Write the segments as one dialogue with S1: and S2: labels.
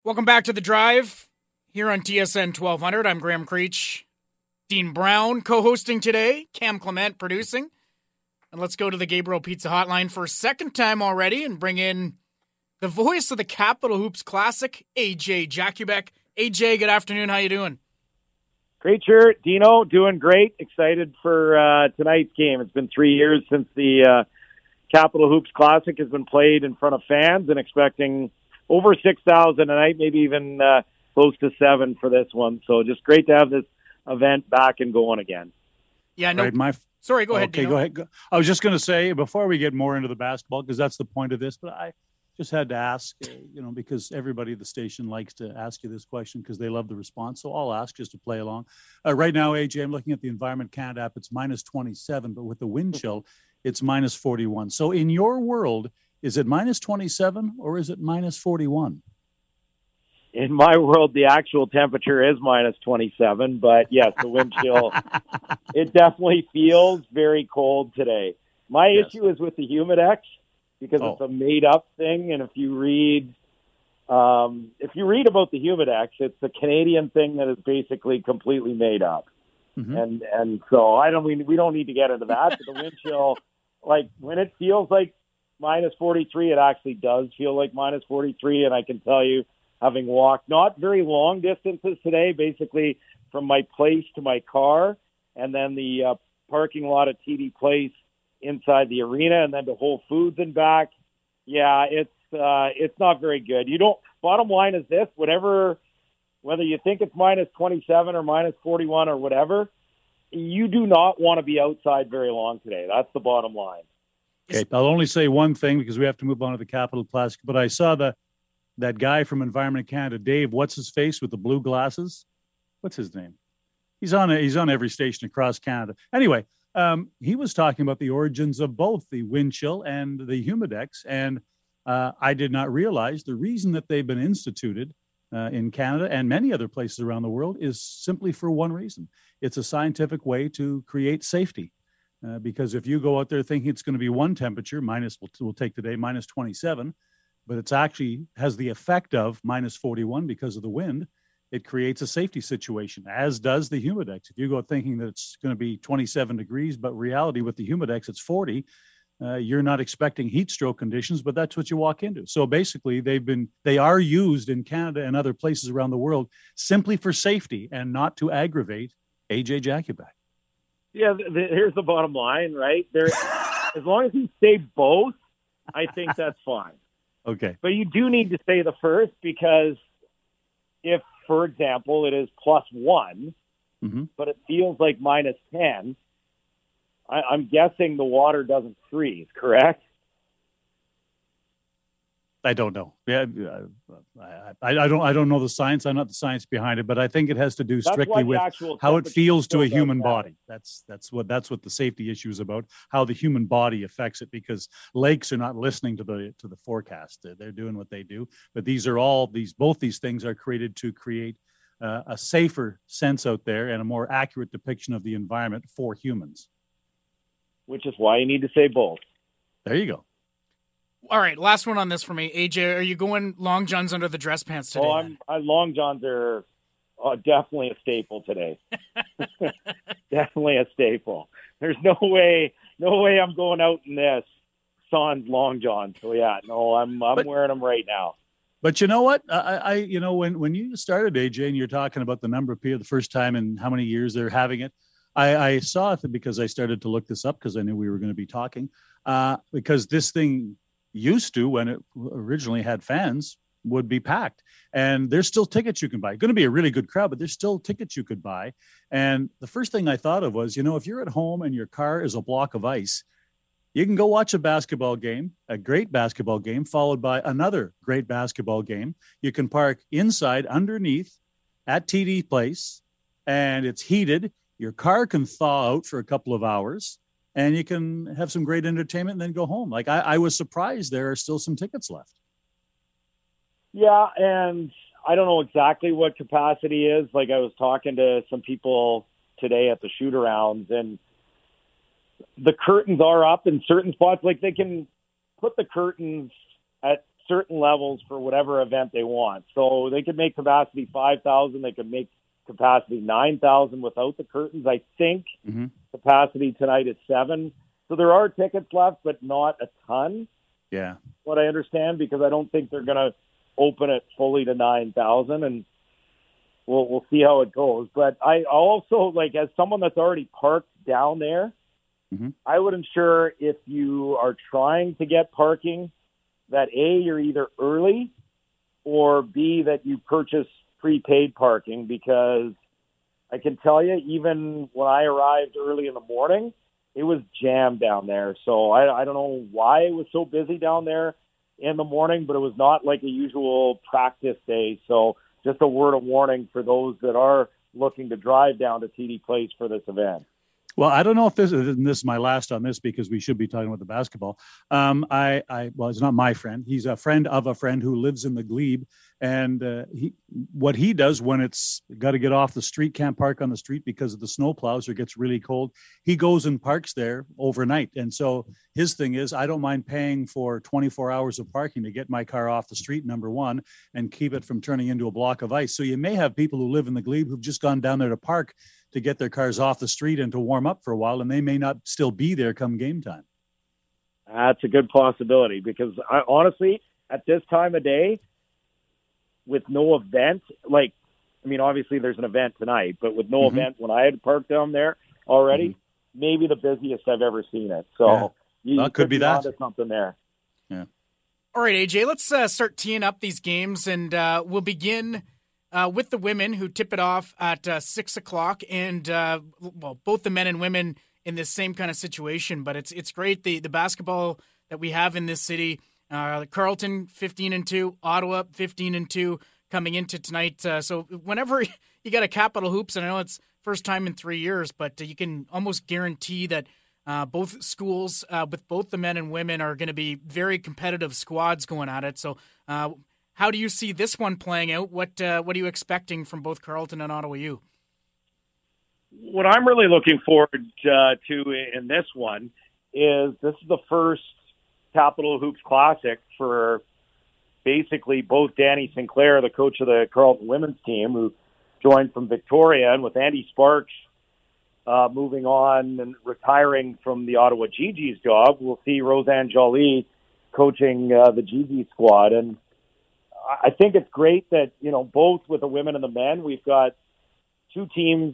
S1: Welcome back to The Drive here on TSN 1200. I'm Graham Creech. Dean Brown co-hosting today. Cam Clement producing. And let's go to the Gabriel Pizza Hotline for a second time already and bring in the voice of the Capital Hoops Classic, AJ Jakubek. AJ, good afternoon. How you doing?
S2: Great shirt, Dino. Doing great. Excited for tonight's game. It's been 3 years since the Capital Hoops Classic has been played in front of fans, and expecting over 6,000 a night, maybe even close to 7 for this one. So just great to have this event back and going again.
S1: Yeah, no.
S3: Right,
S1: Sorry, go ahead.
S3: Okay,
S1: Dino.
S3: go ahead. I was just going to say, before we get more into the basketball, because that's the point of this, but I just had to ask, because everybody at the station likes to ask you this question because they love the response. So I'll ask just to play along. Right now, AJ, I'm looking at the Environment Canada app. It's minus 27, but with the wind chill, it's minus 41. So in your world, is it minus 27 or is it minus 41?
S2: In my world, the actual temperature is minus 27, but yes, the wind chill, it definitely feels very cold today. My issue is with the Humidex because it's a made-up thing, and if you read about the Humidex, it's a Canadian thing that is basically completely made up. Mm-hmm. And so we don't need to get into that, but the wind chill, like when it feels like minus 43, it actually does feel like minus 43, and I can tell you, having walked not very long distances today, basically from my place to my car, and then the parking lot at TD Place inside the arena, and then to Whole Foods and back. Yeah, it's not very good. Bottom line is this: whether you think it's minus 27 or minus 41 or whatever, you do not want to be outside very long today. That's the bottom line.
S3: Okay, I'll only say one thing because we have to move on to the Capital Classic. But I saw that guy from Environment Canada, Dave, what's his face with the blue glasses? What's his name? He's on every station across Canada. Anyway, he was talking about the origins of both the wind chill and the Humidex, and I did not realize the reason that they've been instituted in Canada and many other places around the world is simply for one reason. It's a scientific way to create safety. Because if you go out there thinking it's going to be one temperature, we'll take today, minus 27, but it's actually has the effect of minus 41 because of the wind, it creates a safety situation, as does the Humidex. If you go thinking that it's going to be 27 degrees, but reality with the Humidex, it's 40, you're not expecting heat stroke conditions, but that's what you walk into. So basically, they are used in Canada and other places around the world simply for safety and not to aggravate AJ Jakubek.
S2: Yeah, here's the bottom line, right? As long as you say both, I think that's fine.
S3: Okay.
S2: But you do need to say the first because if, for example, it is plus 1, but it feels like minus 10, I'm guessing the water doesn't freeze, correct?
S3: I don't know. Yeah, I don't know the science. I'm not the science behind it, but I think it has to do strictly with how it feels to a human body. That's what the safety issue is about. How the human body affects it, because lakes are not listening to the forecast. They're doing what they do. But both these things are created to create a safer sense out there and a more accurate depiction of the environment for humans.
S2: Which is why you need to say both.
S3: There you go.
S1: All right, last one on this for me. AJ, are you going long johns under the dress pants today?
S2: Long johns are definitely a staple today. Definitely a staple. There's no way I'm going out in this sans long johns. So yeah, no, I'm wearing them right now.
S3: But you know what? When you started, AJ, and you're talking about the number of people the first time and how many years they're having it, I saw it because I started to look this up because I knew we were going to be talking. Because this thing used to, when it originally had fans, would be packed, and there's still tickets you can buy. Going to be a really good crowd, but there's still tickets you could buy. And the first thing I thought of was, if you're at home and your car is a block of ice, you can go watch a basketball game, a great basketball game, followed by another great basketball game. You can park inside underneath at TD Place, and it's heated. Your car can thaw out for a couple of hours, and you can have some great entertainment and then go home. Like, I was surprised there are still some tickets left.
S2: Yeah, and I don't know exactly what capacity is. Like, I was talking to some people today at the shoot-arounds, and the curtains are up in certain spots. Like, they can put the curtains at certain levels for whatever event they want. So they could make capacity 5,000. They could make capacity 9,000 without the curtains. I think capacity tonight is 7. So there are tickets left, but not a ton.
S3: Yeah.
S2: What I understand, because I don't think they're going to open it fully to 9,000, and we'll see how it goes. But I also, like, as someone that's already parked down there, I would ensure if you are trying to get parking that A, you're either early, or B, that you purchase prepaid parking, because I can tell you, even when I arrived early in the morning, it was jammed down there. So I don't know why it was so busy down there in the morning, but it was not like a usual practice day. So just a word of warning for those that are looking to drive down to TD Place for this event.
S3: Well, I don't know if this is my last on this, because we should be talking about the basketball. Well, it's not my friend. He's a friend of a friend who lives in the Glebe, and what he does when it's got to get off the street, can't park on the street because of the snow plows or it gets really cold, he goes and parks there overnight. And so his thing is, I don't mind paying for 24 hours of parking to get my car off the street, number one, and keep it from turning into a block of ice. So you may have people who live in the Glebe who've just gone down there to park to get their cars off the street and to warm up for a while, and they may not still be there come game time.
S2: That's a good possibility, because honestly, at this time of day, with no event, like, I mean, obviously there's an event tonight, but with no event, when I had parked down there already, maybe the busiest I've ever seen it. So you
S3: could be that.
S2: onto something there.
S3: Yeah.
S1: All right, AJ, let's start teeing up these games, and we'll begin with the women, who tip it off at 6 o'clock, and both the men and women in this same kind of situation. But it's great, the basketball that we have in this city. Carleton 15-2, Ottawa 15-2 coming into tonight. So whenever you got a Capital Hoops, and I know it's first time in 3 years, but you can almost guarantee that both schools, with both the men and women, are going to be very competitive squads going at it. So how do you see this one playing out? What are you expecting from both Carleton and Ottawa U?
S2: What I'm really looking forward to in this one is this is the first Capital Hoops Classic for basically both Danny Sinclair, the coach of the Carleton women's team, who joined from Victoria, and with Andy Sparks moving on and retiring from the Ottawa GG's job, we'll see Roseanne Joly coaching the GG squad. And I think it's great that, both with the women and the men, we've got 4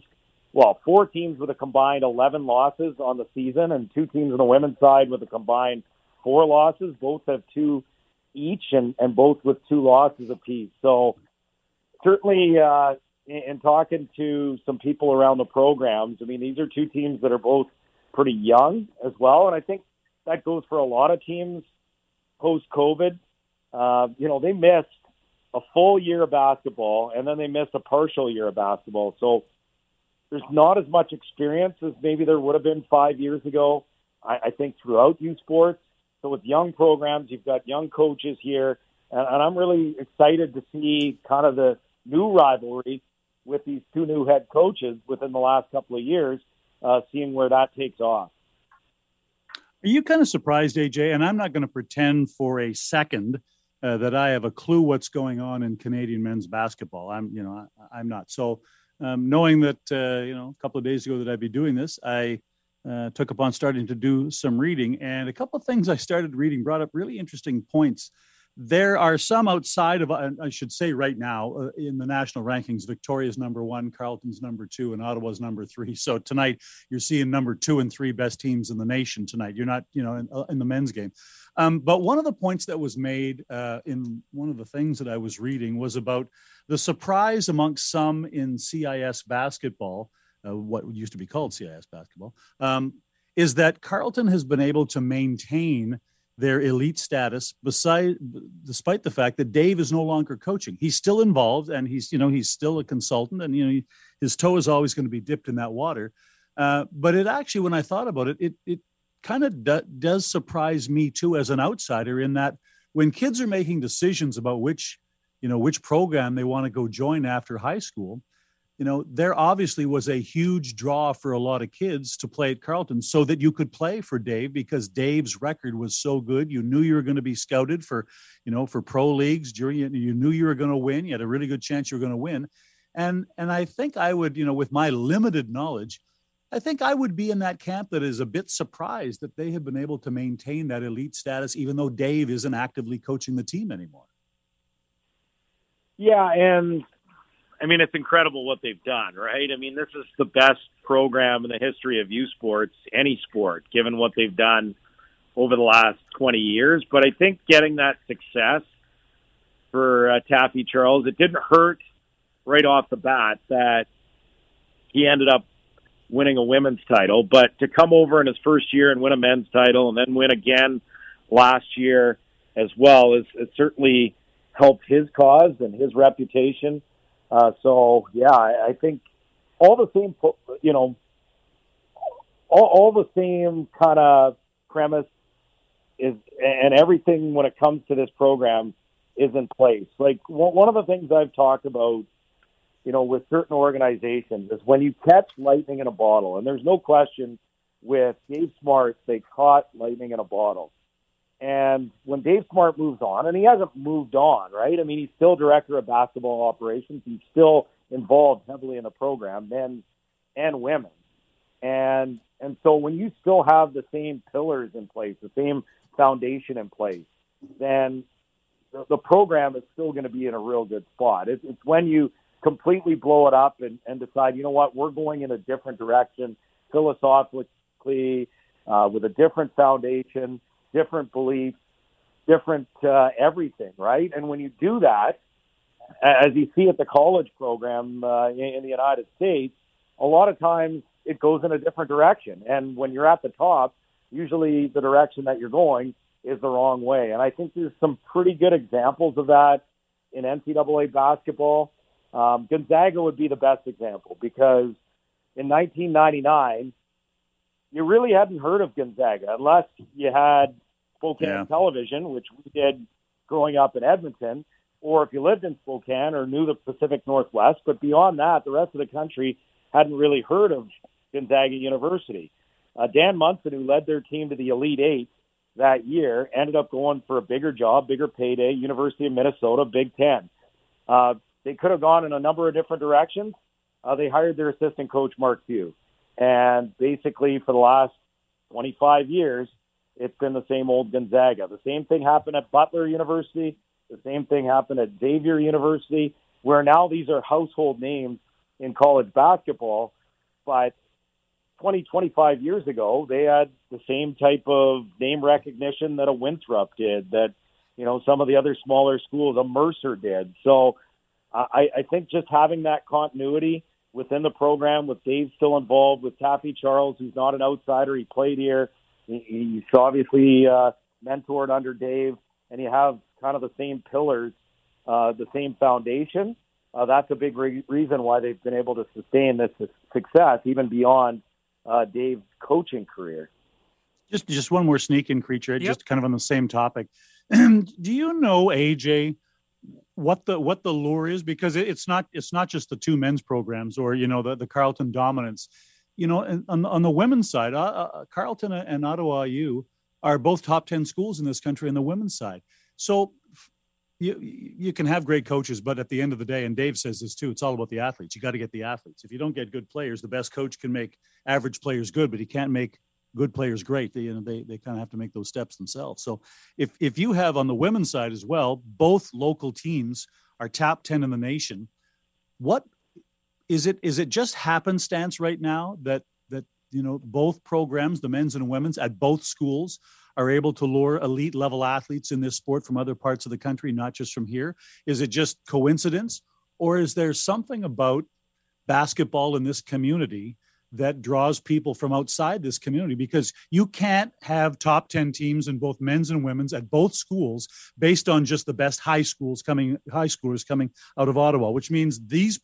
S2: teams with a combined 11 losses on the season, and 2 teams on the women's side with a combined 4 losses. Both have 2 each, and both with 2 losses apiece. So certainly in talking to some people around the programs, I mean, these are 2 teams that are both pretty young as well, and I think that goes for a lot of teams post-COVID. They missed a full year of basketball, and then they missed a partial year of basketball. So there's not as much experience as maybe there would have been 5 years ago, I think, throughout youth sports. So with young programs, you've got young coaches here, and I'm really excited to see kind of the new rivalry with these 2 new head coaches within the last couple of years, seeing where that takes off.
S3: Are you kind of surprised, AJ? And I'm not going to pretend for a second that I have a clue what's going on in Canadian men's basketball. I'm not. So knowing that, a couple of days ago that I'd be doing this, I took upon starting to do some reading, and a couple of things I started reading brought up really interesting points. There are some outside of, I should say right now, in the national rankings, Victoria's number 1, Carleton's number 2, and Ottawa's number 3. So tonight you're seeing number 2 and 3 best teams in the nation tonight. You're not, in the men's game. But one of the points that was made in one of the things that I was reading was about the surprise amongst some in CIS basketball, what used to be called CIS basketball, is that Carleton has been able to maintain their elite status despite the fact that Dave is no longer coaching. He's still involved, and he's still a consultant, and his toe is always going to be dipped in that water. But it actually, when I thought about it, it kind of does surprise me too as an outsider, in that when kids are making decisions about which program they want to go join after high school, there obviously was a huge draw for a lot of kids to play at Carleton so that you could play for Dave, because Dave's record was so good. You knew you were going to be scouted for pro leagues. You knew you were going to win. You had a really good chance you were going to win. And I think I would, with my limited knowledge, I think I would be in that camp that is a bit surprised that they have been able to maintain that elite status, even though Dave isn't actively coaching the team anymore.
S2: Yeah, and I mean, it's incredible what they've done, right? I mean, this is the best program in the history of U Sports, any sport, given what they've done over the last 20 years. But I think getting that success for Taffy Charles, it didn't hurt right off the bat that he ended up winning a women's title. But to come over in his first year and win a men's title and then win again last year as well is certainly helped his cause and his reputation. So yeah, I think all the same, all the same kind of premise is, and everything when it comes to this program is in place. Like one of the things I've talked about, with certain organizations is when you catch lightning in a bottle, and there's no question with Dave Smart, they caught lightning in a bottle. And when Dave Smart moves on, and he hasn't moved on, right? I mean, he's still director of basketball operations. He's still involved heavily in the program, men and women. And so when you still have the same pillars in place, the same foundation in place, then the program is still going to be in a real good spot. It's when you completely blow it up and decide, you know what, we're going in a different direction, philosophically, with a different foundation, different beliefs, different everything, right? And when you do that, as you see at the college program in the United States, a lot of times it goes in a different direction. And when you're at the top, usually the direction that you're going is the wrong way. And I think there's some pretty good examples of that in NCAA basketball. Gonzaga would be the best example, because in 1999, you really hadn't heard of Gonzaga unless you had Spokane television, which we did growing up in Edmonton, or if you lived in Spokane or knew the Pacific Northwest. But beyond that, the rest of the country hadn't really heard of Gonzaga University. Dan Munson, who led their team to the Elite Eight that year, ended up going for a bigger job, bigger payday, University of Minnesota, Big Ten. They could have gone in a number of different directions. They hired their assistant coach, Mark Few. And basically for the last 25 years, it's been the same old Gonzaga. The same thing happened at Butler University. The same thing happened at Xavier University, where now these are household names in college basketball. But 25 years ago, they had the same type of name recognition that a Winthrop did, that, some of the other smaller schools, a Mercer did. So I think just having that continuity within the program, with Dave still involved, with Taffy Charles, who's not an outsider, he played here. He's obviously mentored under Dave, and you have kind of the same pillars, the same foundation. That's a big reason why they've been able to sustain this success, even beyond Dave's coaching career.
S3: Just one more sneak in, Creature, just kind of on the same topic. Do you know, AJ, what the lure is? Because it's not just the two men's programs or the Carleton dominance. On the women's side, Carleton and Ottawa U are both top 10 schools in this country on the women's side. So you can have great coaches, but at the end of the day, and Dave says this too, it's all about the athletes. You got to get the athletes. If you don't get good players, the best coach can make average players good, but he can't make good players great. They kind of have to make those steps themselves. So if you have on the women's side as well, both local teams are top 10 in the nation. What is it just happenstance right now that both programs, the men's and women's at both schools, are able to lure elite level athletes in this sport from other parts of the country, not just from here? Is it just coincidence, or is there something about basketball in this community that draws people from outside this community? Because you can't have top 10 teams in both men's and women's at both schools based on just the best high schoolers coming out of Ottawa, which means these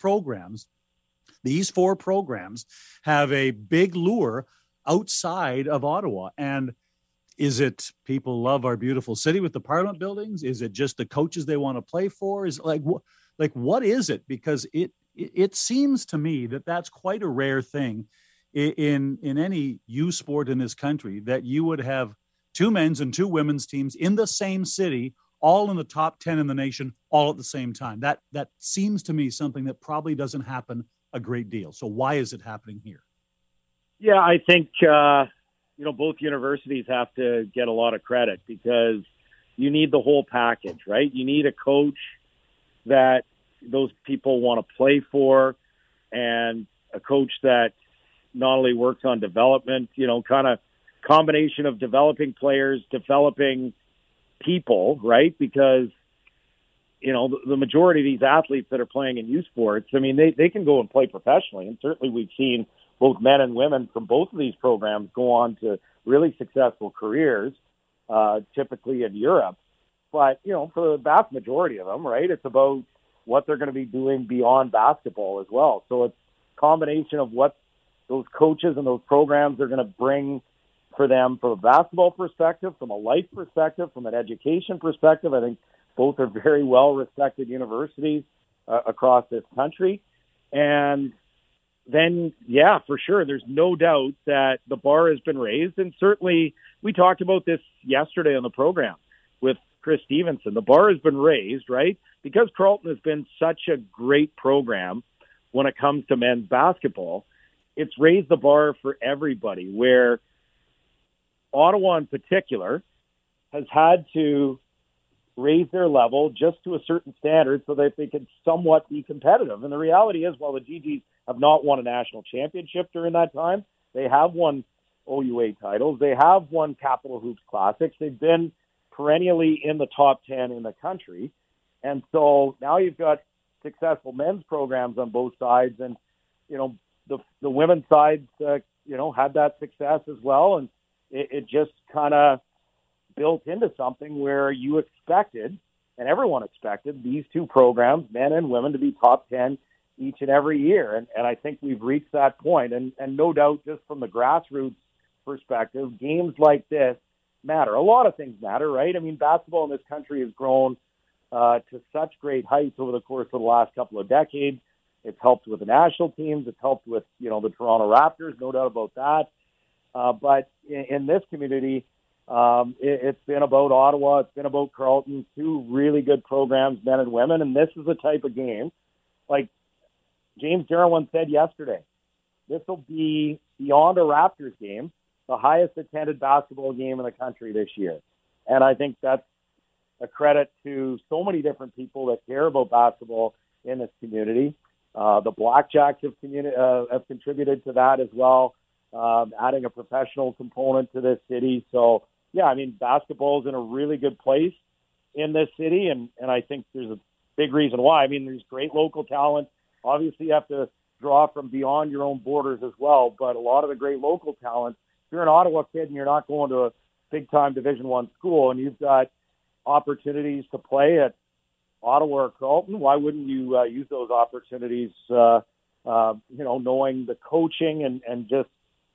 S3: four programs have a big lure outside of Ottawa. And is it people love our beautiful city with the Parliament buildings? Is it just the coaches they want to play for? Is what is it? Because it seems to me that that's quite a rare thing in any U sport in this country, that you would have 2 men's and 2 women's teams in the same city, all in the top 10 in the nation, all at the same time. That seems to me something that probably doesn't happen a great deal. So why is it happening here?
S2: Yeah, I think, both universities have to get a lot of credit because you need the whole package, right? You need a coach that those people want to play for, and a coach that not only works on development, kind of combination of developing players, developing people, right? Because, the majority of these athletes that are playing in youth sports, I mean, they can go and play professionally. And certainly we've seen both men and women from both of these programs go on to really successful careers, typically in Europe. But, for the vast majority of them, right, it's about what they're going to be doing beyond basketball as well. So it's a combination of what those coaches and those programs are going to bring for them from a basketball perspective, from a life perspective, from an education perspective. I think both are very well-respected universities across this country. And then, yeah, for sure, there's no doubt that the bar has been raised. And certainly we talked about this yesterday on the program with Chris Stevenson. The bar has been raised, right? Because Carleton has been such a great program when it comes to men's basketball, it's raised the bar for everybody, where Ottawa in particular has had to raise their level just to a certain standard so that they can somewhat be competitive. And the reality is, while the GGs have not won a national championship during that time, they have won OUA titles. They have won Capital Hoops Classics. They've been perennially in the top 10 in the country. And so now you've got successful men's programs on both sides. And, the women's side, had that success as well. And it just kind of built into something where you expected, and everyone expected, these two programs, men and women, to be top 10 each and every year. And I think we've reached that point. And no doubt, just from the grassroots perspective, games like this matter. A lot of things matter, right? I mean, basketball in this country has grown to such great heights over the course of the last couple of decades. It's helped with the national teams. It's helped with, the Toronto Raptors, no doubt about that. But in this community, it's been about Ottawa. It's been about Carleton, 2 really good programs, men and women. And this is the type of game, like James Darwin said yesterday, this will be, beyond a Raptors game, the highest attended basketball game in the country this year. And I think that's a credit to so many different people that care about basketball in this community. The Blackjacks have contributed to that as well, adding a professional component to this city. So, yeah, I mean, basketball is in a really good place in this city, and I think there's a big reason why. I mean, there's great local talent. Obviously, you have to draw from beyond your own borders as well, but a lot of the great local talent, if you're an Ottawa kid and you're not going to a big-time Division I school and you've got opportunities to play at Ottawa or Carleton, why wouldn't you use those opportunities, knowing the coaching and just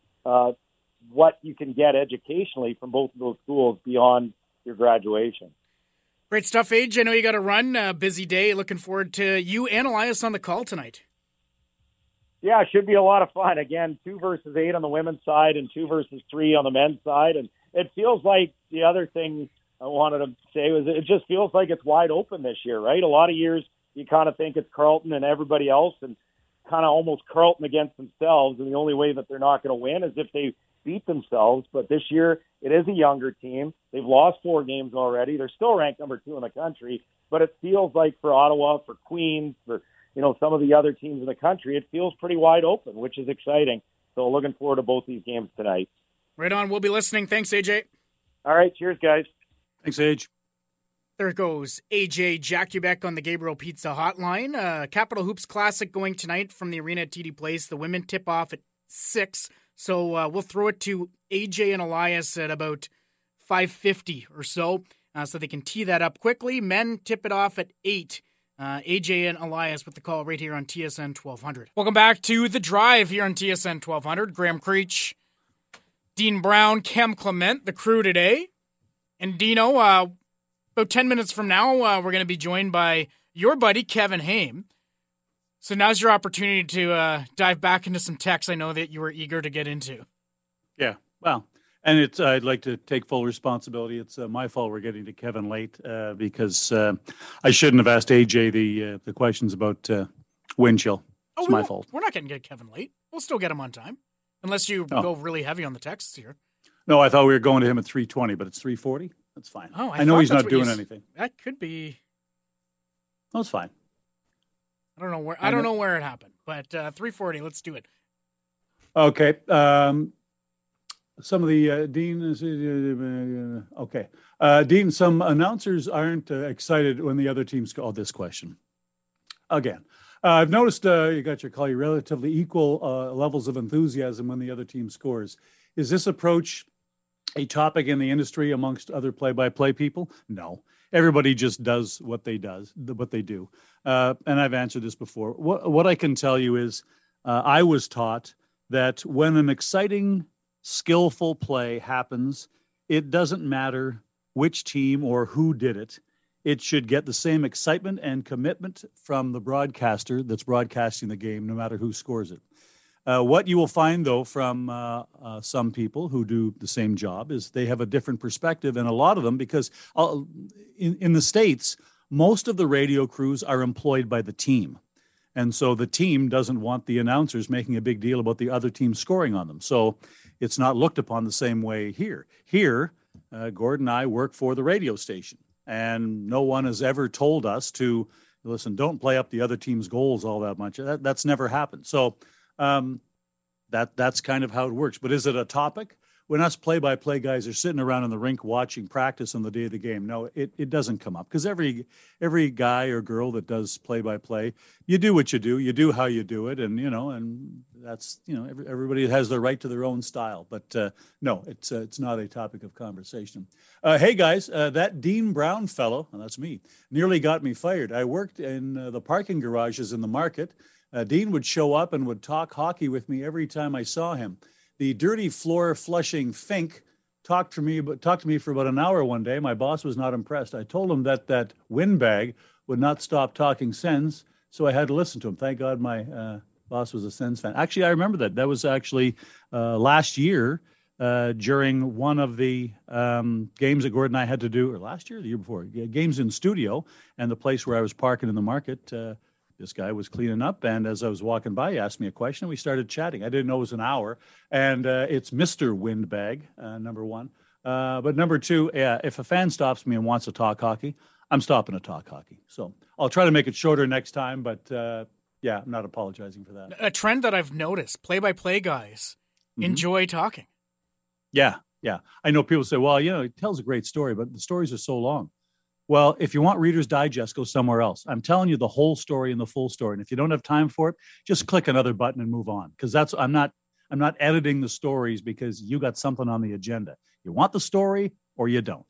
S2: what you can get educationally from both of those schools beyond your graduation.
S1: Great stuff, Age. I know you got to run. Busy day. Looking forward to you and Elias on the call tonight.
S2: Yeah, it should be a lot of fun. Again, 2 versus 8 on the women's side and 2 versus 3 on the men's side. And it feels like the other thing I wanted to say was it just feels like it's wide open this year, right? A lot of years you kind of think it's Carleton and everybody else and kind of almost Carleton against themselves. And the only way that they're not going to win is if they beat themselves. But this year it is a younger team. They've lost 4 games already. They're still ranked number 2 in the country. But it feels like for Ottawa, for Queens, for some of the other teams in the country, it feels pretty wide open, which is exciting. So looking forward to both these games tonight.
S1: Right on. We'll be listening. Thanks, AJ.
S2: All right. Cheers, guys.
S3: Thanks, Age.
S1: There goes AJ Jakubek on the Gabriel Pizza Hotline. Capital Hoops Classic going tonight from the arena at TD Place. The women tip off at 6. So we'll throw it to AJ and Elias at about 5:50 or so they can tee that up quickly. Men tip it off at 8. AJ and Elias with the call right here on TSN 1200. Welcome back to The Drive here on TSN 1200. Graham Creech, Dean Brown, Cam Clement, the crew today. And Dino, about 10 minutes from now, we're going to be joined by your buddy, Kevin Haim. So now's your opportunity to dive back into some texts I know that you were eager to get into.
S3: Yeah, well, and I'd like to take full responsibility. It's my fault we're getting to Kevin late because I shouldn't have asked AJ the questions about wind chill. It's my fault.
S1: We're not going to get Kevin late. We'll still get him on time, unless you go really heavy on the texts here.
S3: No, I thought we were going to him at 3:20, but it's 3:40. That's fine.
S1: Oh,
S3: I know he's not doing anything.
S1: That could be.
S3: No, it's fine.
S1: I don't know where it happened, but 3:40. Let's do it.
S3: Okay. Some of the Dean is okay. Dean, some announcers aren't excited when the other teams call this question. Again, I've noticed you got your call. Relatively equal levels of enthusiasm when the other team scores. Is this approach a topic in the industry amongst other play-by-play people? No. Everybody just does what they do. And I've answered this before. What I can tell you is I was taught that when an exciting, skillful play happens, it doesn't matter which team or who did it. It should get the same excitement and commitment from the broadcaster that's broadcasting the game, no matter who scores it. What you will find, though, from some people who do the same job is they have a different perspective, and a lot of them, because in the States, most of the radio crews are employed by the team. And so the team doesn't want the announcers making a big deal about the other team scoring on them. So it's not looked upon the same way here. Here, Gordon and I work for the radio station, and no one has ever told us to, listen, don't play up the other team's goals all that much. That's never happened. So that's kind of how it works. But is it a topic? When us play-by-play guys are sitting around in the rink watching practice on the day of the game, no, it doesn't come up, because every guy or girl that does play-by-play, you do what you do how you do it, and and that's everybody has the right to their own style. But no, it's not a topic of conversation. Hey guys, that Dean Brown fellow, and that's me, nearly got me fired. I worked in the parking garages in the market. Dean would show up and would talk hockey with me every time I saw him. The dirty floor flushing Fink talked to me for about an hour one day. My boss was not impressed. I told him that windbag would not stop talking Sens, so I had to listen to him. Thank God my boss was a Sens fan. Actually, I remember that. That was actually last year during one of the games that Gordon and I had to do, or last year or the year before, games in studio, and the place where I was parking in the market. This guy was cleaning up, and as I was walking by, he asked me a question, and we started chatting. I didn't know it was an hour, and it's Mr. Windbag, number one. But number two, if a fan stops me and wants to talk hockey, I'm stopping to talk hockey. So I'll try to make it shorter next time, but I'm not apologizing for that.
S1: A trend that I've noticed, play-by-play guys enjoy talking.
S3: Yeah. I know people say, well, it tells a great story, but the stories are so long. Well, if you want Reader's Digest, go somewhere else. I'm telling you the whole story and the full story. And if you don't have time for it, just click another button and move on. Because I'm not editing the stories because you got something on the agenda. You want the story or you don't.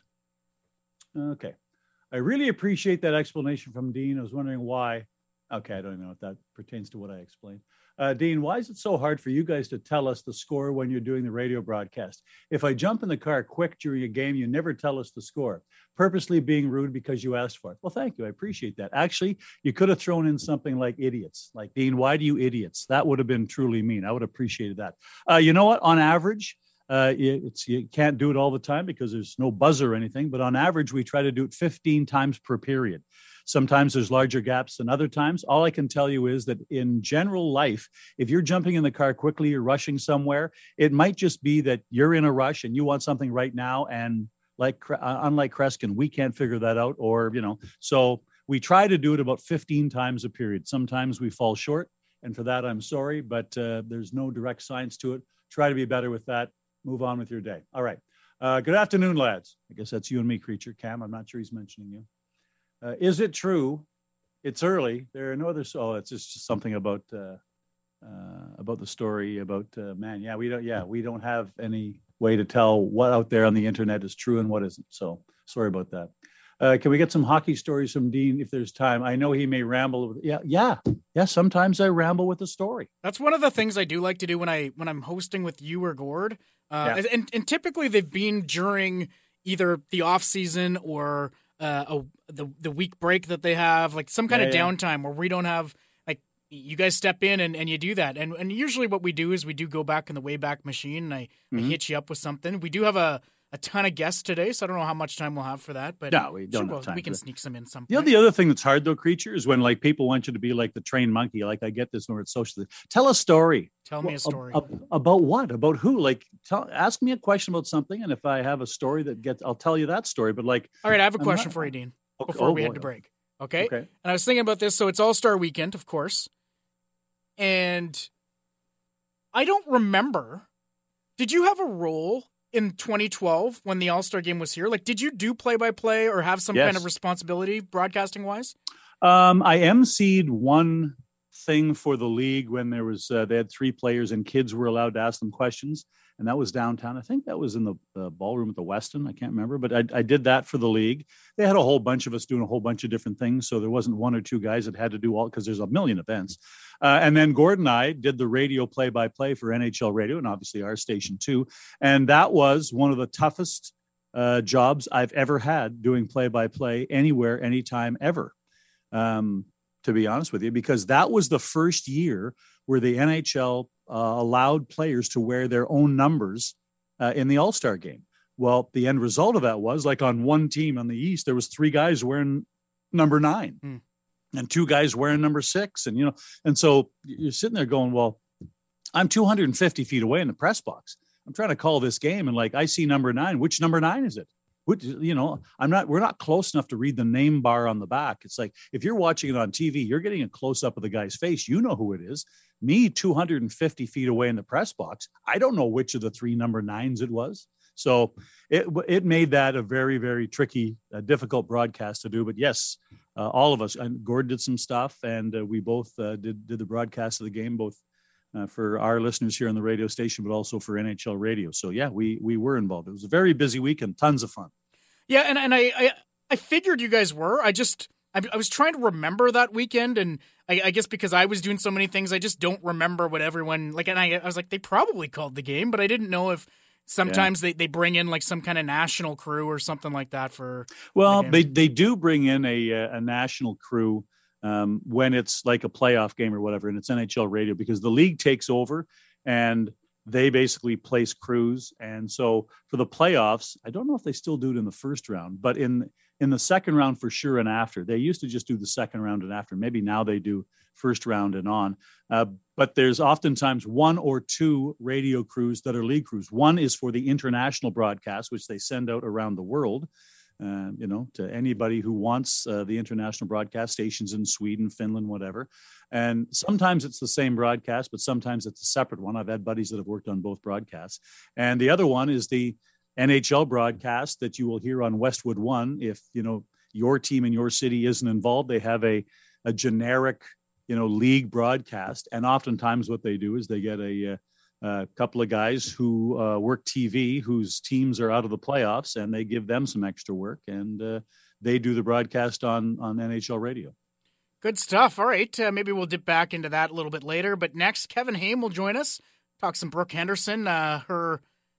S3: Okay. I really appreciate that explanation from Dean. I was wondering why. Okay, I don't even know if that pertains to what I explained. Dean, why is it so hard for you guys to tell us the score when you're doing the radio broadcast? If I jump in the car quick during a game, you never tell us the score. Purposely being rude because you asked for it. Well, thank you. I appreciate that. Actually, you could have thrown in something like idiots. Like, Dean, why do you idiots? That would have been truly mean. I would have appreciated that. You know what? On average, you can't do it all the time because there's no buzzer or anything. But on average, we try to do it 15 times per period. Sometimes there's larger gaps than other times. All I can tell you is that in general life, if you're jumping in the car quickly, you're rushing somewhere, it might just be that you're in a rush and you want something right now. And unlike Kreskin, we can't figure that out, so we try to do it about 15 times a period. Sometimes we fall short, and for that, I'm sorry, but there's no direct science to it. Try to be better with that. Move on with your day. All right. Good afternoon, lads. I guess that's you and me, Creature. Cam, I'm not sure he's mentioning you. Is it true? It's early. There are no other. Oh, it's just something about the story about man. Yeah, we don't have any way to tell what out there on the internet is true and what isn't. So sorry about that. Can we get some hockey stories from Dean if there's time? I know he may ramble. Yeah. Sometimes I ramble with a story.
S1: That's one of the things I do like to do when I'm hosting with you or Gord. And typically they've been during either the off season or the week break that they have, like some kind of downtime where we don't have you guys step in and you do that. And usually what we do is we do go back in the Wayback Machine, and I hit you up with something. We do have a ton of guests today, so I don't know how much time we'll have for that. But
S3: no, we don't have time.
S1: We can sneak some in some.
S3: You know, the other thing that's hard though, Creature, is when like people want you to be like the trained monkey. Like I get this when we're at social. Tell a story.
S1: Tell me a story.
S3: About what? About who? Like, ask me a question about something, and if I have a story I'll tell you that story. But like,
S1: all right, I have a question for you, Dean. Before we head to break, okay? And I was thinking about this. So it's All-Star Weekend, of course, and I don't remember. Did you have a role in 2012 when the All-Star game was here? Like, did you do play-by-play or have some kind of responsibility broadcasting-wise?
S3: I emceed one thing for the league when there was they had 3 players and kids were allowed to ask them questions, and that was downtown. I think that was in the ballroom at the Westin. I can't remember, but I did that for the league. They had a whole bunch of us doing a whole bunch of different things, so there wasn't 1 or 2 guys that had to do all, because there's a million events. And then Gordon and I did the radio play-by-play for NHL Radio, and obviously our station too. And that was one of the toughest jobs I've ever had, doing play-by-play anywhere, anytime, ever. To be honest with you, because that was the first year where the NHL allowed players to wear their own numbers in the All-Star game. Well, the end result of that was, like, on one team on the East, there was 3 guys wearing number 9 and 2 guys wearing number 6. And, and so you're sitting there going, well, I'm 250 feet away in the press box. I'm trying to call this game. And like, I see number 9. Which number 9 is it? We're not close enough to read the name bar on the back. It's like, if you're watching it on TV, you're getting a close up of the guy's face. You know who it is. Me, 250 feet away in the press box, I don't know which of the 3 number 9s it was. So it made that a very, very tricky, difficult broadcast to do. But yes, all of us, and Gord did some stuff, and we both did the broadcast of the game, both for our listeners here on the radio station, but also for NHL Radio. So yeah, we were involved. It was a very busy week and tons of fun.
S1: Yeah, and I figured you guys were. I was trying to remember that weekend, and I guess because I was doing so many things, I just don't remember what everyone, like, and I was like, they probably called the game, but I didn't know if sometimes they bring in like some kind of national crew or something like that for.
S3: Well, they do bring in a national crew when it's like a playoff game or whatever, and it's NHL Radio, because the league takes over and they basically place crews. And so for the playoffs, I don't know if they still do it in the first round, but in the second round for sure, and after. They used to just do the second round and after. Maybe now they do first round and on. But there's oftentimes 1 or 2 radio crews that are league crews. One is for the international broadcast, which they send out around the world, to anybody who wants the international broadcast stations in Sweden, Finland, whatever. And sometimes it's the same broadcast, but sometimes it's a separate one. I've had buddies that have worked on both broadcasts. And the other one is the NHL broadcast that you will hear on Westwood One. If, your team in your city isn't involved, they have a generic, league broadcast. And oftentimes what they do is they get a couple of guys who work TV, whose teams are out of the playoffs, and they give them some extra work, and they do the broadcast on NHL Radio.
S1: Good stuff. All right. Maybe we'll dip back into that a little bit later. But next, Kevin Haim will join us, talk some Brooke Henderson, her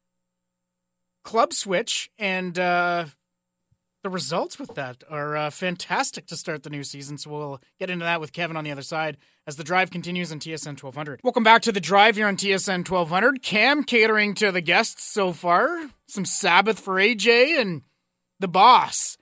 S1: club switch, and the results with that are fantastic to start the new season. So we'll get into that with Kevin on the other side as the drive continues on TSN 1200. Welcome back to the drive here on TSN 1200. Cam catering to the guests so far. Some Sabbath for AJ and the boss.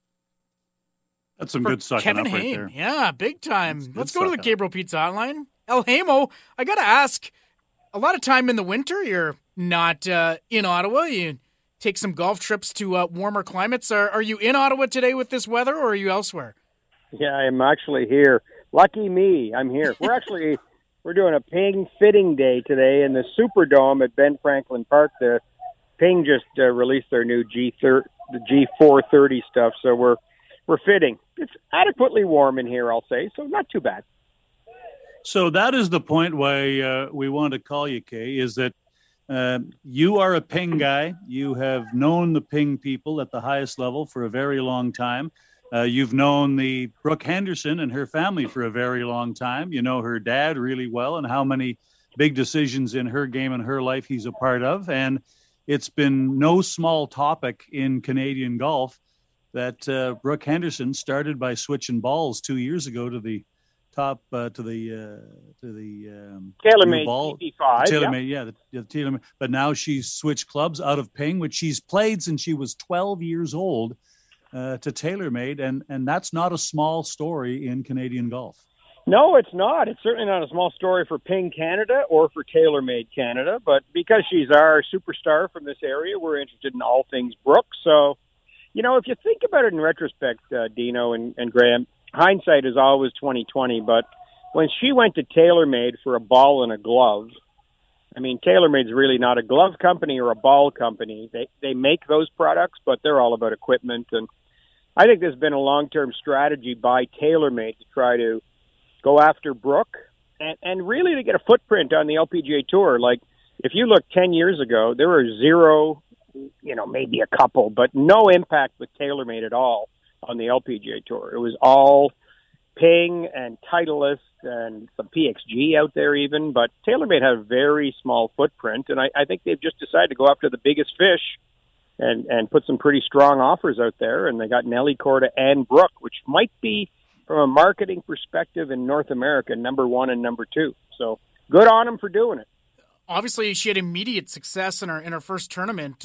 S3: That's some good sucking
S1: Kevin
S3: up
S1: Haim.
S3: right there.
S1: Yeah, big time. Let's go to the Gabriel Pizza Hotline. El Hamo, I got to ask, a lot of time in the winter, you're not in Ottawa. You take some golf trips to warmer climates. Are you in Ottawa today with this weather, or are you elsewhere?
S4: Yeah, I'm actually here. Lucky me, I'm here. We're doing a Ping fitting day today in the Superdome at Ben Franklin Park. The Ping just released their new the G430 stuff, so we're fitting. It's adequately warm in here, I'll say, so not too bad.
S3: So that is the point why we want to call you, Kay, is that you are a Ping guy. You have known the Ping people at the highest level for a very long time. You've known the Brooke Henderson and her family for a very long time. You know her dad really well and how many big decisions in her game and her life he's a part of. And it's been no small topic in Canadian golf that Brooke Henderson started by switching balls 2 years ago to the to the
S4: TaylorMade
S3: ball.
S4: TP5.
S3: TaylorMade, the TaylorMade. But now she's switched clubs out of Ping, which she's played since she was 12 years old, to TaylorMade, and that's not a small story in Canadian golf.
S4: No, it's not. It's certainly not a small story for Ping Canada or for TaylorMade Canada, but because she's our superstar from this area, we're interested in all things Brooke. So, if you think about it in retrospect, Dino and Graham, hindsight is always 20/20, but when she went to TaylorMade for a ball and a glove, I mean, TaylorMade's really not a glove company or a ball company. They make those products, but they're all about equipment. And I think there's been a long-term strategy by TaylorMade to try to go after Brooke and really to get a footprint on the LPGA Tour. Like, if you look 10 years ago, there were zero, maybe a couple, but no impact with TaylorMade at all on the LPGA Tour. It was all Ping and Titleist and some PXG out there even, but TaylorMade had a very small footprint, and I think they've just decided to go after the biggest fish and put some pretty strong offers out there, and they got Nelly Korda and Brooke, which might be, from a marketing perspective in North America, number 1 and number 2. So good on them for doing it.
S1: Obviously, she had immediate success in her first tournament.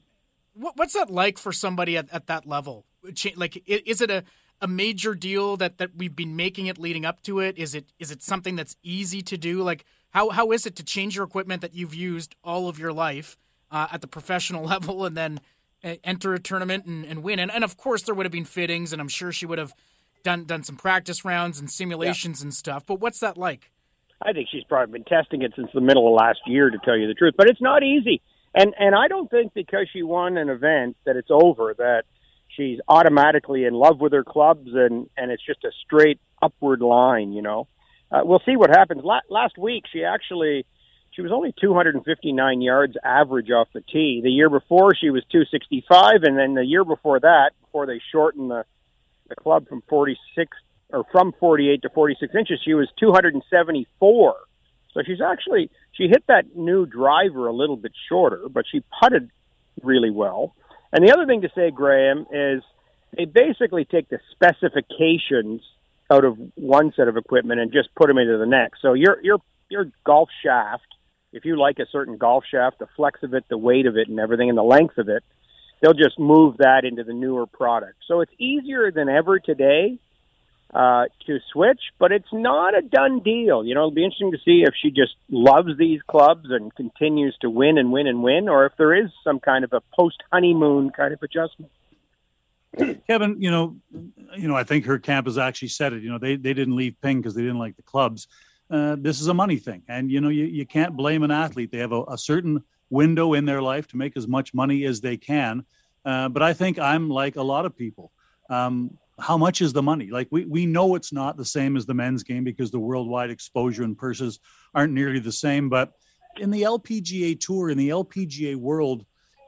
S1: What's that like for somebody at that level? Like, is it a major deal that we've been making it leading up to it? Is it something that's easy to do? Like, how is it to change your equipment that you've used all of your life at the professional level and then enter a tournament and win? And of course, there would have been fittings, and I'm sure she would have done some practice rounds and simulations and stuff. But what's that like?
S4: I think she's probably been testing it since the middle of last year, to tell you the truth. But it's not easy. And I don't think because she won an event that it's over, that she's automatically in love with her clubs and it's just a straight upward line, We'll see what happens. Last week, she was only 259 yards average off the tee. The year before, she was 265, and then the year before that, before they shortened the club from 48 to 46 inches, she was 274. So she hit that new driver a little bit shorter, but she putted really well. And the other thing to say, Graham, is they basically take the specifications out of one set of equipment and just put them into the next. So your golf shaft, if you like a certain golf shaft, the flex of it, the weight of it, and everything, and the length of it, they'll just move that into the newer product. So it's easier than ever today to switch, but it's not a done deal. It'll be interesting to see if she just loves these clubs and continues to win and win and win, or if there is some kind of a post-honeymoon kind of adjustment.
S3: Kevin, I think her camp has actually said it. They didn't leave Ping because they didn't like the clubs. This is a money thing, and you can't blame an athlete. They have a certain window in their life to make as much money as they can. But I think I'm like a lot of people. How much is the money? Like, we know it's not the same as the men's game because the worldwide exposure and purses aren't nearly the same. But in the LPGA Tour, in the LPGA world,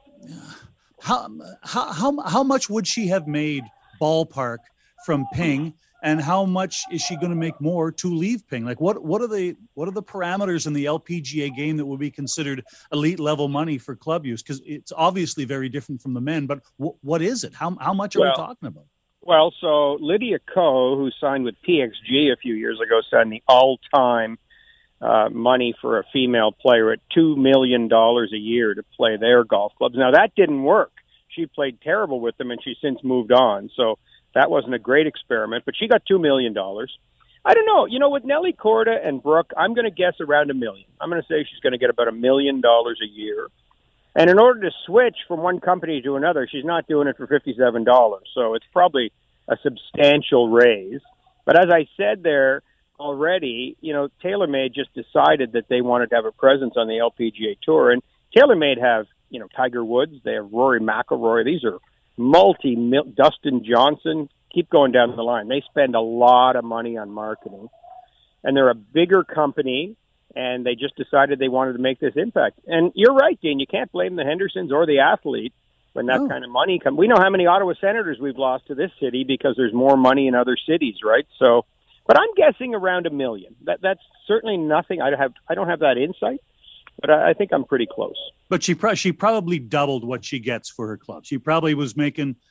S3: how much would she have made ballpark from Ping, and how much is she going to make more to leave Ping? Like, what are the parameters in the LPGA game that would be considered elite level money for club use? Because it's obviously very different from the men. But what is it? How much are we talking about?
S4: Well, so Lydia Ko, who signed with PXG a few years ago, signed the all-time money for a female player at $2 million a year to play their golf clubs. Now, that didn't work. She played terrible with them, and she's since moved on. So that wasn't a great experiment, but she got $2 million. I don't know. With Nelly Korda and Brooke, I'm going to guess around $1 million. I'm going to say she's going to get about $1 million a year. And in order to switch from one company to another, she's not doing it for $57. So it's probably a substantial raise. But as I said there already, TaylorMade just decided that they wanted to have a presence on the LPGA Tour. And TaylorMade have, Tiger Woods. They have Rory McIlroy. These are Dustin Johnson. Keep going down the line. They spend a lot of money on marketing. And they're a bigger company. And they just decided they wanted to make this impact. And you're right, Dean. You can't blame the Hendersons or the athlete when that kind of money comes. We know how many Ottawa Senators we've lost to this city because there's more money in other cities, right? So, but I'm guessing around $1 million. That's certainly nothing. I don't have that insight, but I think I'm pretty close.
S3: But she probably doubled what she gets for her club. She probably was making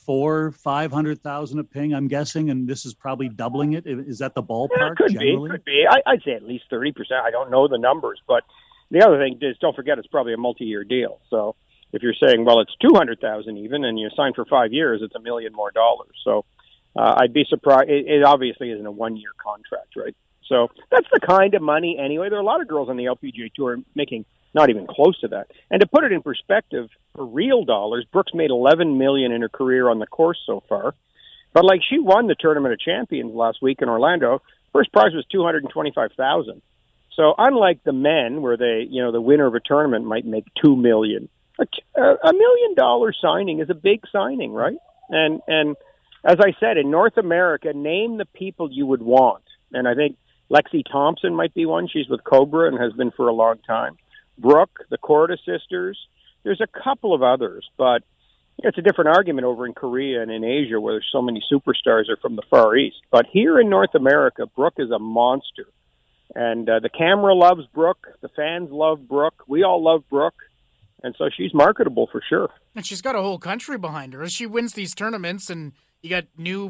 S3: $400,000-500,000 at Ping, I'm guessing, and this is probably doubling it. Is that the ballpark?
S4: Could be. I'd say at least 30%. I don't know the numbers, but the other thing is, don't forget, it's probably a multi-year deal. So if you're saying, well, it's 200,000 even, and you sign for 5 years, it's $1 million more. So I'd be surprised. It obviously isn't a 1-year contract, right? So that's the kind of money anyway. There are a lot of girls on the LPGA Tour making not even close to that. And to put it in perspective, for real dollars, Brooks made $11 million in her career on the course so far. But like, she won the Tournament of Champions last week in Orlando. First prize was $225,000. So unlike the men, where the winner of a tournament might make $2 million, $1 million signing is a big signing, right? And as I said, in North America, name the people you would want. And I think Lexi Thompson might be one. She's with Cobra and has been for a long time. Brooke, the Korda sisters. There's a couple of others, but it's a different argument over in Korea and in Asia, where there's so many superstars are from the Far East. But here in North America, Brooke is a monster. And the camera loves Brooke. The fans love Brooke. We all love Brooke. And so she's marketable for sure.
S1: And she's got a whole country behind her. As she wins these tournaments and you got new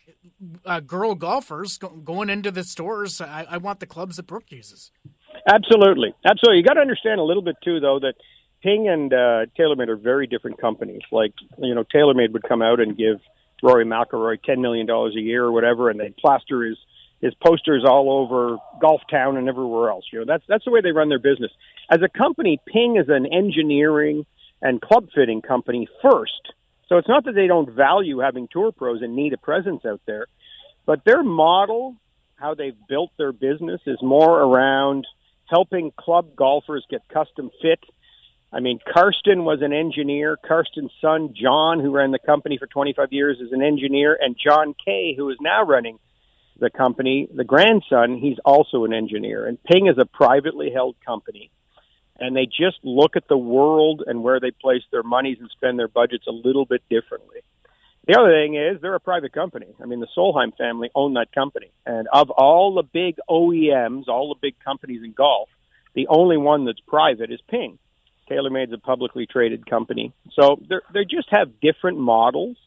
S1: girl golfers going into the stores, I want the clubs that Brooke uses.
S4: Absolutely. You got to understand a little bit, too, though, that Ping and TaylorMade are very different companies. Like, TaylorMade would come out and give Rory McIlroy $10 million a year or whatever, and they'd plaster his posters all over Golf Town and everywhere else. That's the way they run their business. As a company, Ping is an engineering and club fitting company first. So it's not that they don't value having tour pros and need a presence out there, but their model, how they've built their business, is more around helping club golfers get custom fit. I mean, Karsten was an engineer. Karsten's son, John, who ran the company for 25 years, is an engineer. And John Kay, who is now running the company, the grandson, he's also an engineer. And Ping is a privately held company. And they just look at the world and where they place their monies and spend their budgets a little bit differently. The other thing is, they're a private company. I mean, the Solheim family own that company. And of all the big OEMs, all the big companies in golf, the only one that's private is Ping. TaylorMade's a publicly traded company. So they just have different models.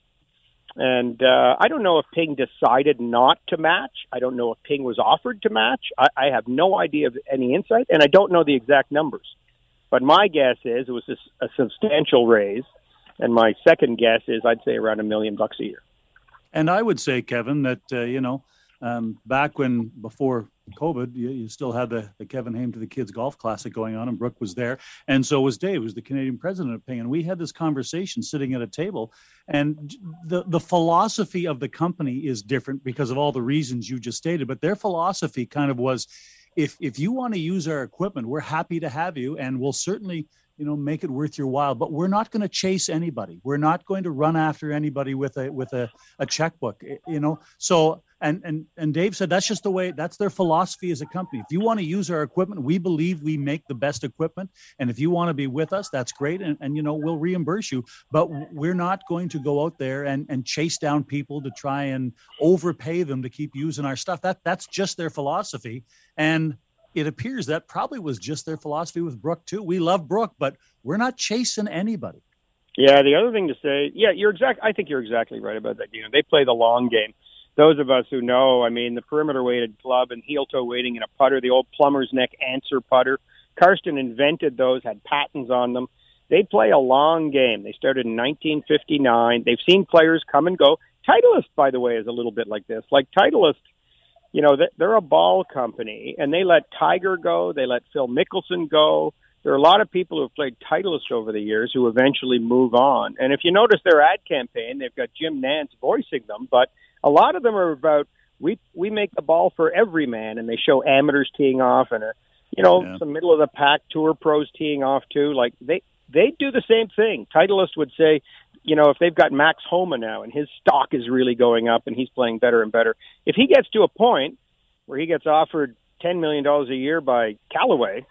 S4: And I don't know if Ping decided not to match. I don't know if Ping was offered to match. I have no idea of any insight, and I don't know the exact numbers. But my guess is it was a substantial raise. And my second guess is I'd say around $1 million a year.
S3: And I would say, Kevin, that, back before COVID, you still had the Kevin Haim to the Kids Golf Classic going on, and Brooke was there. And so was Dave, who's the Canadian president of Ping. And we had this conversation sitting at a table, and the philosophy of the company is different because of all the reasons you just stated. But their philosophy kind of was, if you want to use our equipment, we're happy to have you, and we'll certainly make it worth your while, but we're not going to chase anybody. We're not going to run after anybody with a checkbook, So, and Dave said, that's just the way, that's their philosophy as a company. If you want to use our equipment, we believe we make the best equipment. And if you want to be with us, that's great. And we'll reimburse you, but we're not going to go out there and chase down people to try and overpay them to keep using our stuff. That's just their philosophy. And it appears that probably was just their philosophy with Brooke too. We love Brooke, but we're not chasing anybody.
S4: Yeah, the other thing to say, I think you're exactly right about that. They play the long game. Those of us who know, I mean, the perimeter weighted club and heel toe weighting in a putter, the old plumber's neck answer putter. Karsten invented those, had patents on them. They play a long game. They started in 1959. They've seen players come and go. Titleist, by the way, is a little bit like this. Like Titleist, they're a ball company, and they let Tiger go. They let Phil Mickelson go. There are a lot of people who have played Titleist over the years who eventually move on. And if you notice their ad campaign, they've got Jim Nantz voicing them, but a lot of them are about, we make the ball for every man, and they show amateurs teeing off and, some middle-of-the-pack tour pros teeing off too. Like, they do the same thing. Titleist would say, if they've got Max Homa now and his stock is really going up and he's playing better and better, if he gets to a point where he gets offered $10 million a year by Callaway,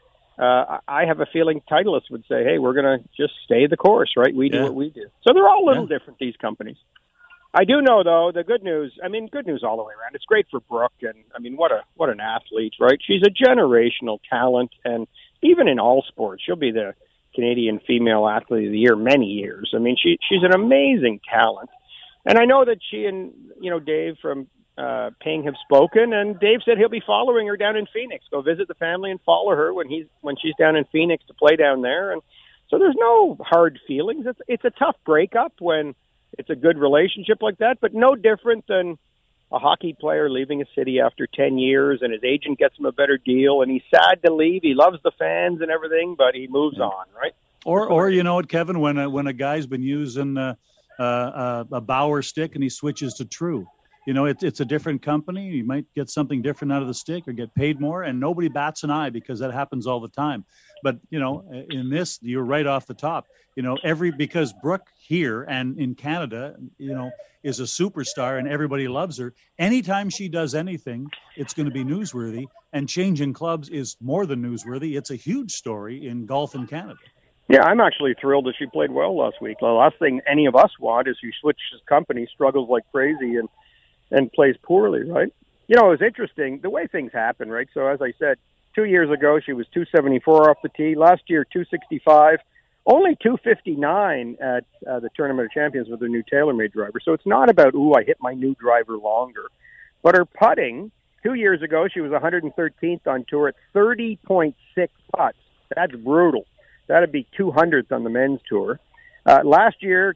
S4: I have a feeling Titleist would say, hey, we're going to just stay the course, right? We do what we do. So they're all a little different, these companies. I do know, though, the good news all the way around. It's great for Brooke, and what an athlete, right? She's a generational talent, and even in all sports, she'll be the Canadian Female Athlete of the Year many years. I mean, she's an amazing talent. And I know that she and, Dave from Ping have spoken, and Dave said he'll be following her down in Phoenix. Go visit the family and follow her when she's down in Phoenix to play down there. And so there's no hard feelings. It's a tough breakup when it's a good relationship like that, but no different than a hockey player leaving a city after 10 years and his agent gets him a better deal and he's sad to leave. He loves the fans and everything, but he moves on, right?
S3: Or you know what, Kevin, when a guy's been using a Bauer stick and he switches to True, it's a different company. You might get something different out of the stick or get paid more, and nobody bats an eye because that happens all the time. But, in this, you're right off the top. Because Brooke here and in Canada, is a superstar and everybody loves her. Anytime she does anything, it's going to be newsworthy. And changing clubs is more than newsworthy. It's a huge story in golf in Canada.
S4: Yeah, I'm actually thrilled that she played well last week. The last thing any of us want is she switches company, struggles like crazy, and plays poorly, right? It was interesting the way things happen, right? So as I said, 2 years ago, she was 274 off the tee. Last year, 265. Only 259 at the Tournament of Champions with her new TaylorMade driver. So it's not about, I hit my new driver longer. But her putting, 2 years ago, she was 113th on tour at 30.6 putts. That's brutal. That'd be 200th on the men's tour. Last year,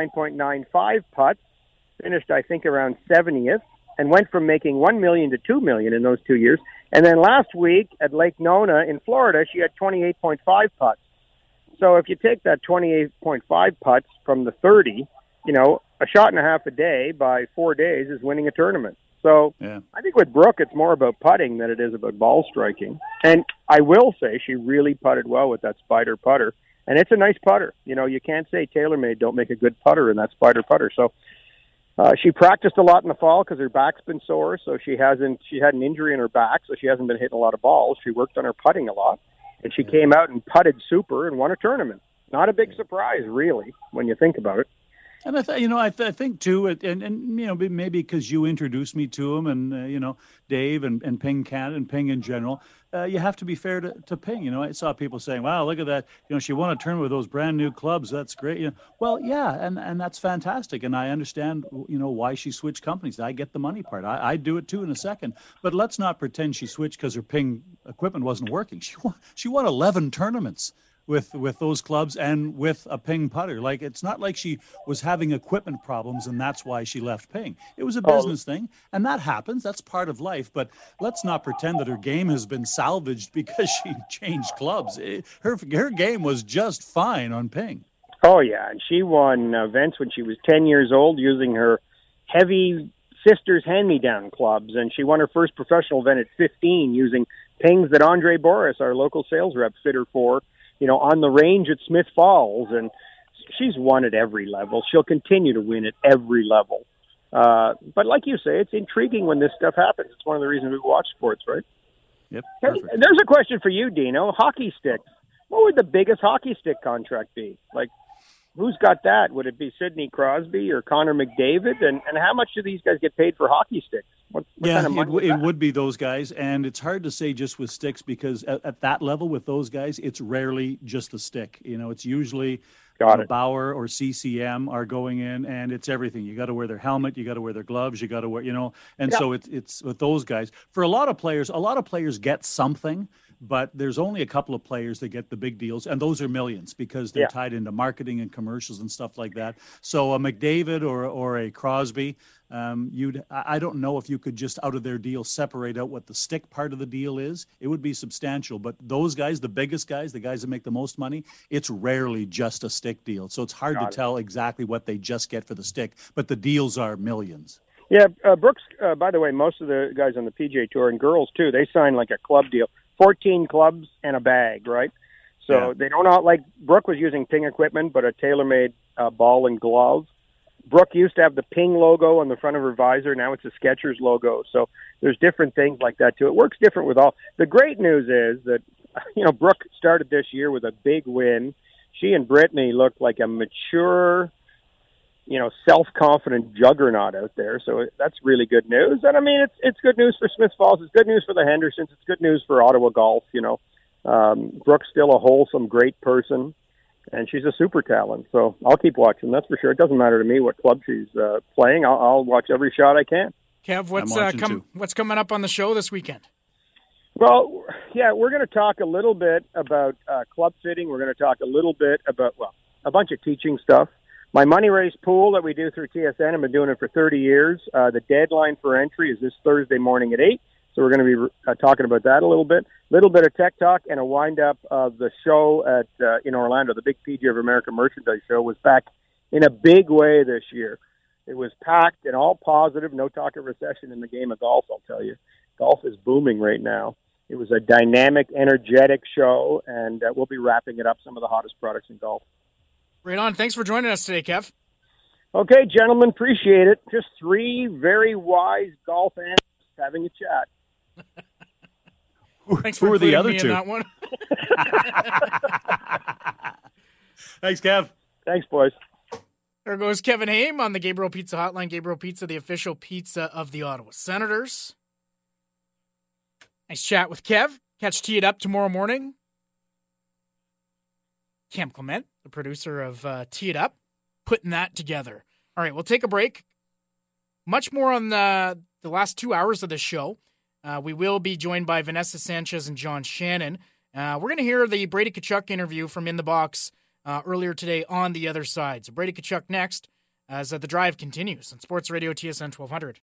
S4: 29.95 putts. Finished, I think, around 70th. And went from making $1 million to $2 million in those 2 years. And then last week at Lake Nona in Florida, she had 28.5 putts. So if you take that 28.5 putts from the 30, a shot and a half a day by 4 days is winning a tournament. So yeah. I think with Brooke, it's more about putting than it is about ball striking. And I will say she really putted well with that Spider putter. And it's a nice putter. You can't say TaylorMade don't make a good putter in that Spider putter. So she practiced a lot in the fall because her back's been sore. So she had an injury in her back, so she hasn't been hitting a lot of balls. She worked on her putting a lot. And she came out and putted super and won a tournament. Not a big surprise, really, when you think about it.
S3: And I think too, and maybe because you introduced me to him, and Dave and Ping Canada and Ping in general, you have to be fair to Ping. I saw people saying, "Wow, look at that! She won a tournament with those brand new clubs. That's great." Well, yeah, and that's fantastic, and I understand why she switched companies. I get the money part. I'd do it too in a second. But let's not pretend she switched because her Ping equipment wasn't working. She won 11 tournaments with those clubs and with a Ping putter. Like, it's not like she was having equipment problems and that's why she left Ping. It was a business thing, and that happens. That's part of life. But let's not pretend that her game has been salvaged because she changed clubs. Her game was just fine on Ping.
S4: Oh, yeah, and she won events when she was 10 years old using her heavy sister's hand-me-down clubs, and she won her first professional event at 15 using Pings that Andre Boris, our local sales rep, fit her for, on the range at Smith Falls, and she's won at every level. She'll continue to win at every level. But like you say, it's intriguing when this stuff happens. It's one of the reasons we watch sports, right?
S3: Yep.
S4: Perfect. Hey, there's a question for you, Dino. Hockey sticks. What would the biggest hockey stick contract be? Like, who's got that? Would it be Sidney Crosby or Connor McDavid? And how much do these guys get paid for hockey sticks? What kind of money
S3: it would be those guys. And it's hard to say just with sticks because at that level with those guys, it's rarely just the stick. It's usually Bauer or CCM are going in, and it's everything. You got to wear their helmet, you got to wear their gloves, you got to wear, So it's with those guys. For a lot of players get something. But there's only a couple of players that get the big deals, and those are millions because they're tied into marketing and commercials and stuff like that. So a McDavid or a Crosby, I don't know if you could just out of their deal separate out what the stick part of the deal is. It would be substantial. But those guys, the biggest guys, the guys that make the most money, it's rarely just a stick deal. So it's hard to tell exactly what they just get for the stick, but the deals are millions.
S4: Yeah, Brooks, by the way, most of the guys on the PGA Tour and girls too, they sign like a club deal. 14 clubs and a bag, right? So they don't like Brooke was using Ping equipment, but a TaylorMade ball and glove. Brooke used to have the Ping logo on the front of her visor. Now it's a Skechers logo. So there's different things like that too. It works different with all. The great news is that, Brooke started this year with a big win. She and Brittany looked like a mature, self-confident juggernaut out there. So that's really good news. And I mean, it's good news for Smith Falls. It's good news for the Hendersons. It's good news for Ottawa golf. Brooke's still a wholesome, great person. and she's a super talent. So I'll keep watching. That's for sure. It doesn't matter to me what club she's playing. I'll watch every shot I can.
S1: Kev, what's coming up on the show this weekend?
S4: Well, yeah, we're going to talk a little bit about club fitting. We're going to talk a little bit about, a bunch of teaching stuff. My money race pool that we do through TSN, I've been doing it for 30 years. The deadline for entry is this Thursday morning at 8. So we're going to be talking about that a little bit. Little bit of tech talk and a wind-up of the show at in Orlando. The big PGA of America merchandise show was back in a big way this year. It was packed and all positive. No talk of recession in the game of golf, I'll tell you. Golf is booming right now. It was a dynamic, energetic show, and we'll be wrapping it up, some of the hottest products in golf.
S1: Right on. Thanks for joining us today, Kev.
S4: Okay, gentlemen, appreciate it. Just three very wise golf analysts having a chat.
S1: Thanks for
S3: Who are the other
S1: me
S3: two?
S1: in that one.
S3: Thanks, Kev.
S4: Thanks, boys.
S1: There goes Kevin Haim on the Gabriel Pizza Hotline. Gabriel Pizza, the official pizza of the Ottawa Senators. Nice chat with Kev. Catch Tee It Up tomorrow morning. Cam Clement, the producer of Tee It Up, putting that together. All right, we'll take a break. Much more on the last 2 hours of the show. We will be joined by Vanessa Sanchez and John Shannon. We're going to hear the Brady Tkachuk interview from In the Box earlier today on the other side. So Brady Tkachuk next as the drive continues on Sports Radio TSN 1200.